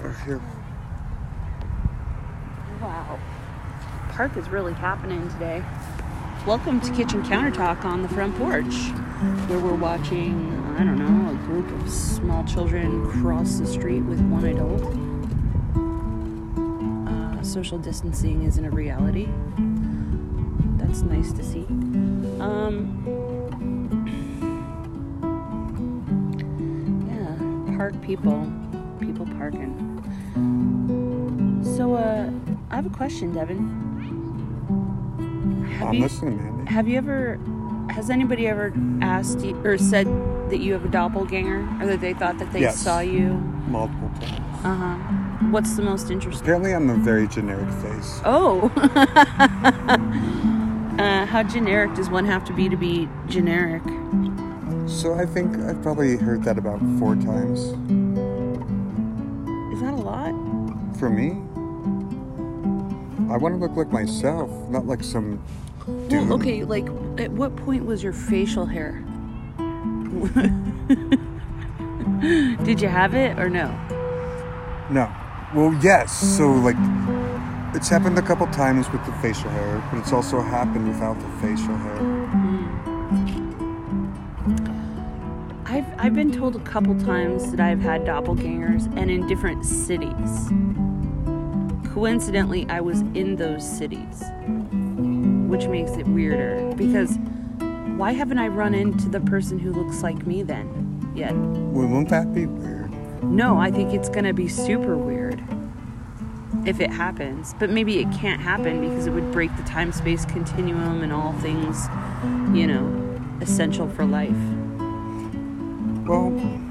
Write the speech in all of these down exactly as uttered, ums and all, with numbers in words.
Or here. Wow. Park is really happening today. Welcome to Kitchen Counter Talk on the front porch, where we're watching, I don't know, a group of small children cross the street with one adult. Uh, social distancing isn't a reality. That's nice to see. Um, yeah, park people. People parking. So, uh, I have a question, Devin. Have I'm you, listening, Mandy. Have you ever, has anybody ever asked you, or said that you have a doppelganger, or that they thought that they Yes. saw you? Multiple times. Uh-huh. What's the most interesting? Apparently I'm a very generic face. Oh! uh, how generic does one have to be to be generic? So I think I've probably heard that about four times. Is that a lot? For me, I want to look like myself, not like some dude. Well, okay, like, at what point was your facial hair? Did you have it or no? No. Well, yes. So, like, it's happened a couple times with the facial hair, but it's also happened without the facial hair. I've I've been told a couple times that I've had doppelgangers, and in different cities. Coincidentally, I was in those cities, which makes it weirder, because why haven't I run into the person who looks like me then yet? Well, won't that be weird? No, I think it's gonna be super weird if it happens, but maybe it can't happen because it would break the time-space continuum and all things, you know, essential for life. Well,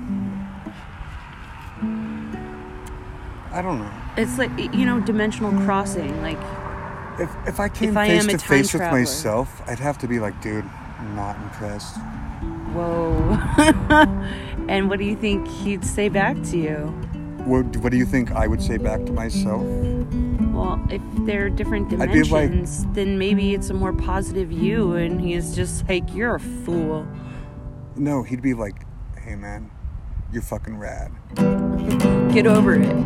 I don't know. It's like, you know, dimensional crossing. Like, If if I came If I face am a to time face with traveler. myself, I'd have to be like, dude, I'm not impressed. whoa. And what do you think he'd say back to you? What What do you think I would say back to myself? Well, if they're different I'd be like- dimensions, then maybe it's a more positive you, and he's just like, you're a fool. No, he'd be like, hey man, you're fucking rad. Get over it.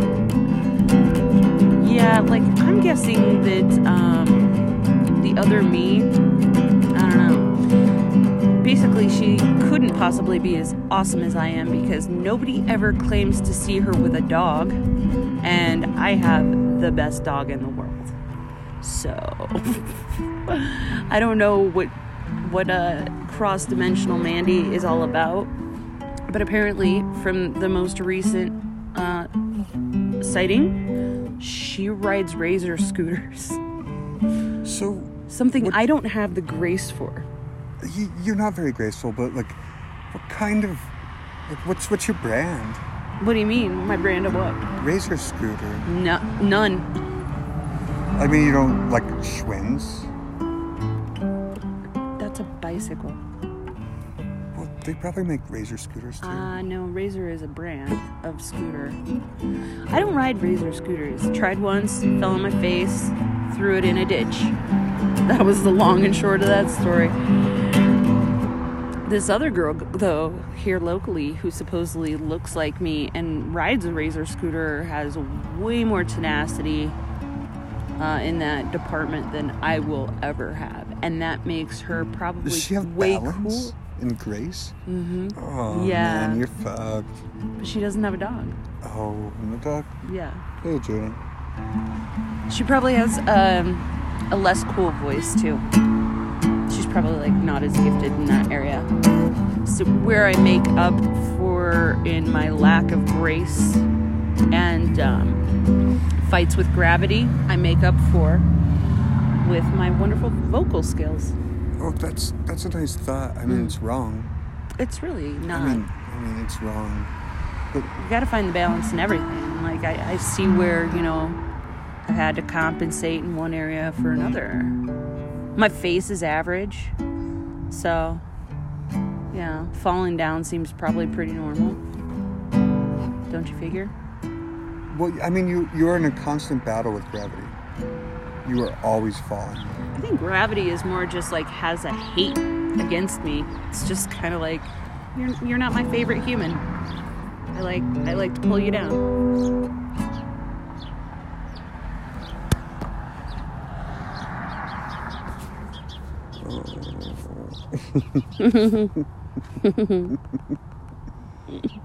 Yeah, like, I'm guessing that um, the other me, I don't know. Basically, she couldn't possibly be as awesome as I am because nobody ever claims to see her with a dog, and I have the best dog in the world. So, I don't know what what uh, cross-dimensional Mandy is all about, but apparently, from the most recent uh, sighting, she rides razor scooters. So Something what- I don't have the grace for. y- you're not very graceful, but like, what kind of, like, what's what's your brand? What do you mean? My brand of what? Razor scooter. No, none. I mean, you don't like Schwinn's. That's a bicycle. Well, they probably make razor scooters too. Uh, no, Razor is a brand of scooter. I don't ride Razor scooters. Tried once, fell on my face, threw it in a ditch. That was the long and short of that story. This other girl, though, here locally, who supposedly looks like me and rides a Razor scooter, has way more tenacity uh, in that department than I will ever have. And that makes her probably Does she have way balance cool. and grace? Mm-hmm. Oh Yeah. man, you're fucked. But she doesn't have a dog. Oh, no dog. Yeah. Hey, Judy. She probably has um, a less cool voice, too. She's probably, like, not as gifted in that area. So where I make up for in my lack of grace and um, fights with gravity, I make up for with my wonderful vocal skills. Oh, that's that's a nice thought. I mean, Mm. it's wrong. It's really not. I mean, I mean, it's wrong. But You gotta find the balance in everything. Like, I, I see where, you know, I had to compensate in one area for another. My face is average, so, yeah, falling down seems probably pretty normal. Don't you figure? well, I mean, you you are in a constant battle with gravity. You are always falling. I think gravity is more just like has a hate against me. It's just kind of like, you're you're not my favorite human. I like I like to pull you down. Oh.